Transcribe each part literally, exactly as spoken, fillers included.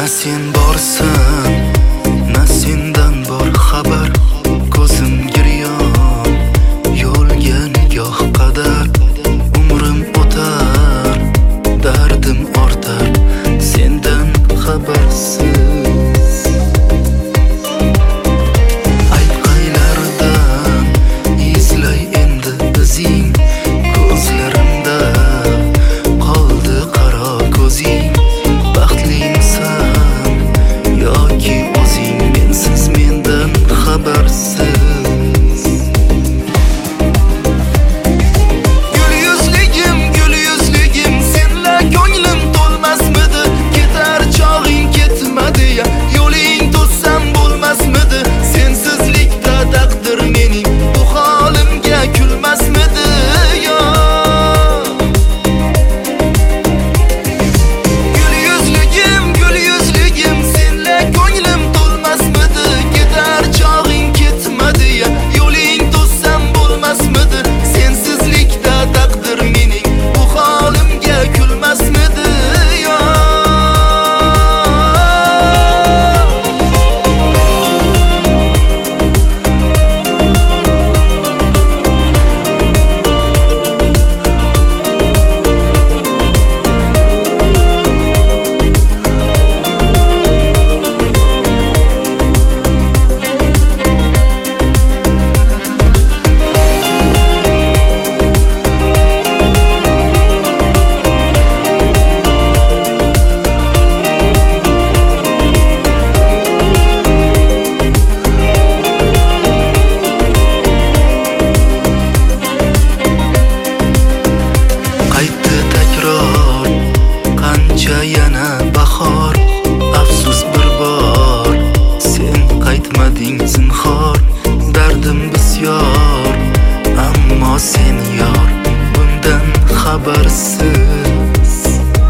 sen borsan, na sendan bor xabar. Ko'zim giryon, yo'lga nigoh qadar. Umrim o'tar, dardim ortar, sendan xabarsiz. Ayqaylardan izlay endi izing, ko'zlarimda qoldi qaro ko'zing. Baxtlimisan yoki o'zing, mensiz mendan xabarsiz. Gul yuzligim, gul yuzligim, senla ko'nglim to'lmasmidi? Ketar chog'ing ketmadi ya, yo'ling to'ssam bo'lmasmidi? Sensizlikda taqdir mening, bu holimga kulmasmidi yo? Gul yuzligim, gul yuzligim, senla ko'nglim to'lmasmidi? Ketar chog'ing ketmadi ya, yo'ling to'ssam bo'lmasmidi? Sensizlikda taqdir mening, bu holimga kulmasmidi yo? Qaytdi takror, qancha yana bahor. Afsus bir bor, sen qaytmading zinhor. Dardim bisyor, ammo sen yor, bundan xabarsiz.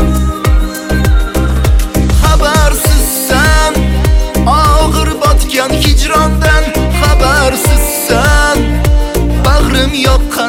Xabarsizsan og'ir botgan hijrondan, xabarsizsan bag'rim yoqqan